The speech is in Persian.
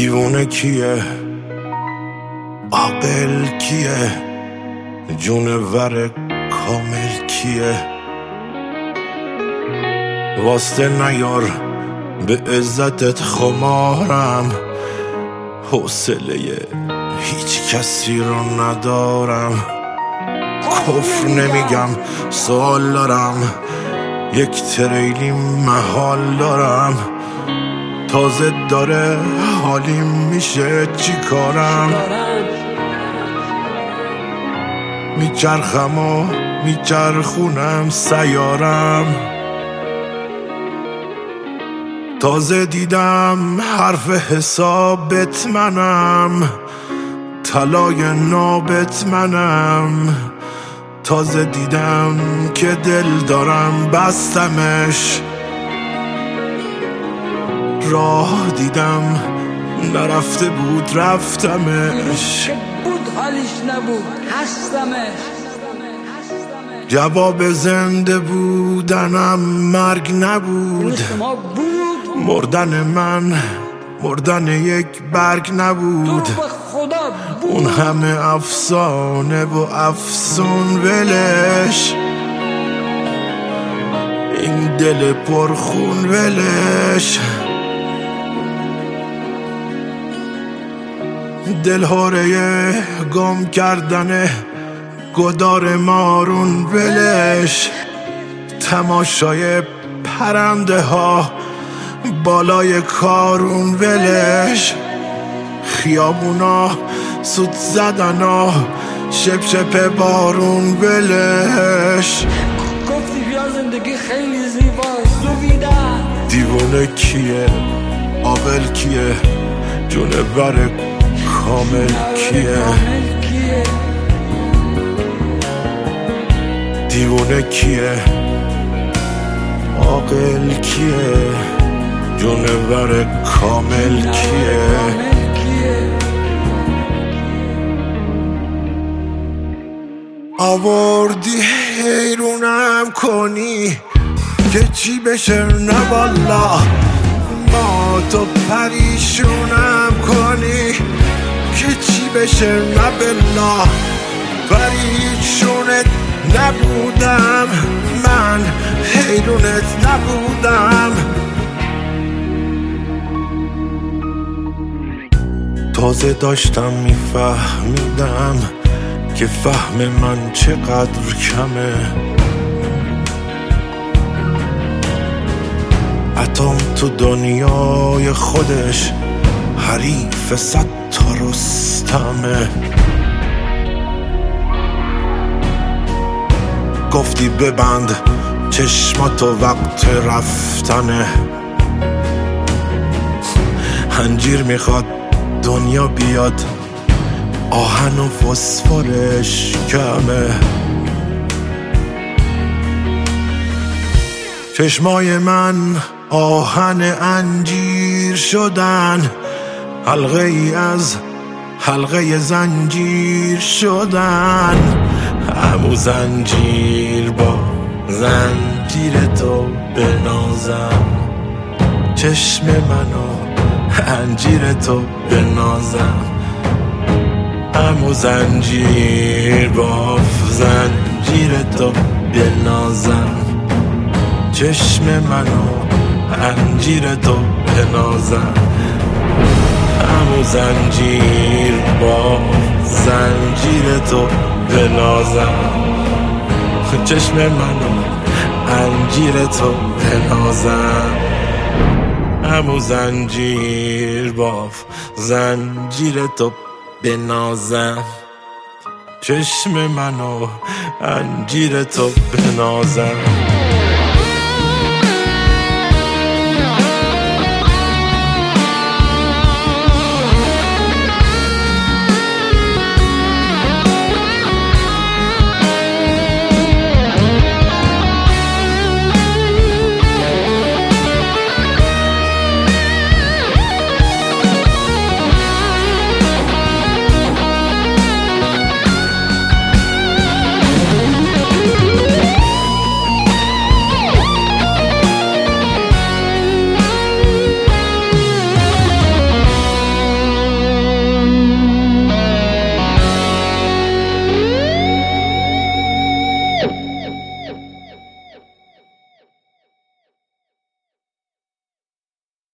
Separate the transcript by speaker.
Speaker 1: دیوونه کیه، عاقل کیه، جونور کامل کیه؟ واسطه نیار به عزتت خمارم، حوصله هیچ کسی رو ندارم. کفر نمیگم سوال دارم، یک تریلی محال دارم. تازه داره حالیم میشه چی کارم؟ میچرخم و میچرخونم سیارم. تازه دیدم حرف حسابت منم، طلای نابت منم. تازه دیدم که دل دارم بستمش، راه دیدم نرفته بود رفتمش.
Speaker 2: بود حالیش نبود هستمش.
Speaker 1: جواب زنده بودنم مرگ نبود، مردن من مردن یک برگ نبود. اون همه افسانه و افسون ولش، این دل پرخون ولش. دلهوره گم کردن گدار مارون ولش، تماشای پرنده ها بالای کارون ولش. خیابونا سوت زدنا شپ شپ بارون ولش.
Speaker 2: گفتی بیا زندگی خیلی زیباست دویدن.
Speaker 1: دیوونه کیه، عاقل کیه، جونور کامل کیه؟ دیوونه کیه، عاقل کیه، جونور کامل کیه؟ آوردی حیرونم کنی که چی بشه نه والا، ما تو پریشونم کنی که چی بشه نه بلا. پریشونت نبودم من، حیرونت نبودم. تازه داشتم میفهمیدم که فهم من چقدر کمه. اتم تو دنیای خودش حریف 100 تا رستمه. گفتی ببند چشماتو وقت رفتنه، انجیر میخواد دنیا بیاد آهن و فسفرش کمه. چشمای من آهن انجیر شدن، حلقه ای از حلقه زنجیر شدن. همو زنجیر با زنجیر تو بنازم، چشم منو انجیر تو بنازم. همو زنجیر با زنجیر تو بنازم، چشم منو انجیر تو بنازم. همو زنجیر با زنجیر تو بنازم، چشم منو انجیر تو بنازم. همو زنجیر با زنجیر تو بنازم، چشم منو انجیر تو بنازم.